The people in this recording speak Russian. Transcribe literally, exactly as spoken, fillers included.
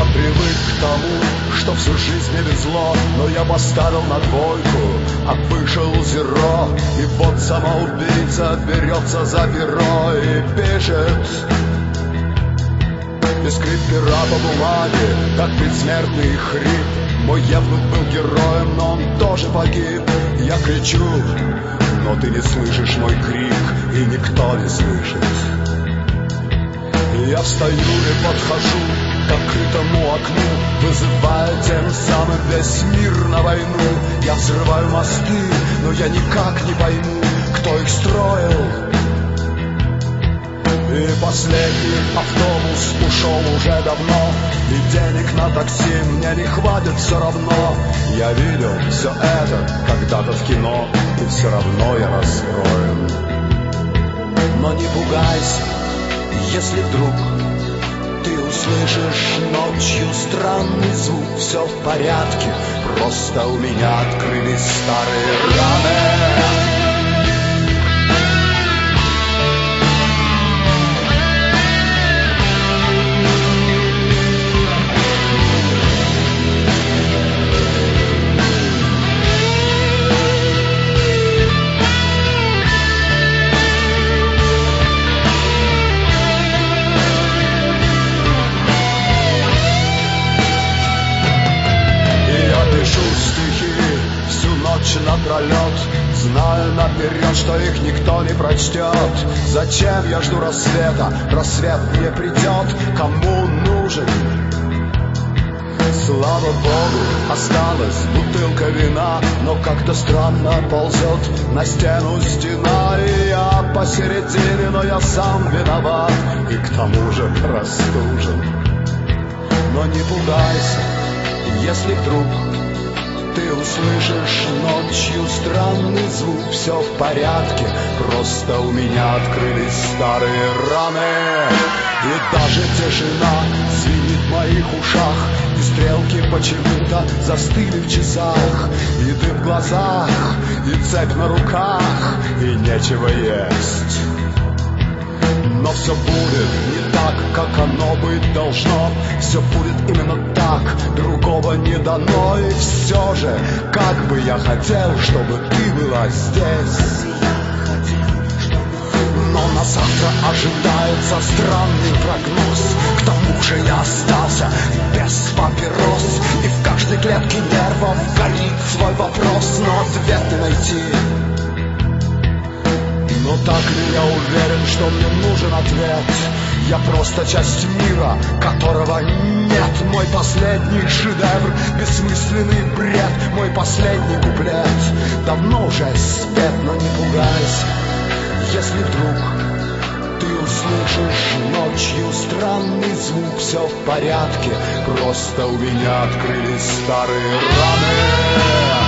Я привык к тому, что всю жизнь не везло, но я поставил на двойку, а вышел зеро. И вот самоубийца берется за перо и пишет без скрип пера по бумаге, как предсмертный хрип. Мой евнух был героем, но он тоже погиб. Я кричу, но ты не слышишь мой крик, и никто не слышит. Я встаю и подхожу к открытому окну, вызывая тем самым весь мир на войну. Я взрываю мосты, но я никак не пойму, кто их строил. И последний автобус ушел уже давно, и денег на такси мне не хватит все равно. Я видел все это когда-то в кино, и все равно я расстроен. Но не пугайся, если вдруг ты услышишь ночью странный звук, все в порядке, просто у меня открылись старые раны. Напролет, знаю наперед, что их никто не прочтет. Зачем я жду рассвета? Рассвет не придет. Кому нужен? Слава Богу, осталась бутылка вина, но как-то странно ползет на стену стена. И я посередине, но я сам виноват, и к тому же простужен. Но не пугайся, если вдруг ты услышишь ночью странный звук, все в порядке, просто у меня открылись старые раны. И даже тишина звенит в моих ушах, и стрелки почему-то застыли в часах. И дым в глазах, и цепь на руках, и нечего есть. Но все будет не так, как оно быть должно. Все будет именно так, другого не дано. И все же, как бы я хотел, чтобы ты была здесь. Но на завтра ожидается странный прогноз. К тому же я остался без папирос, и в каждой клетке нервов горит свой вопрос, но ответ не найти. Но так ли я уверен, что мне нужен ответ? Я просто часть мира, которого нет. Мой последний шедевр, бессмысленный бред, мой последний куплет давно уже спет. Но не пугайся, если вдруг ты услышишь ночью странный звук, все в порядке, просто у меня открылись старые раны.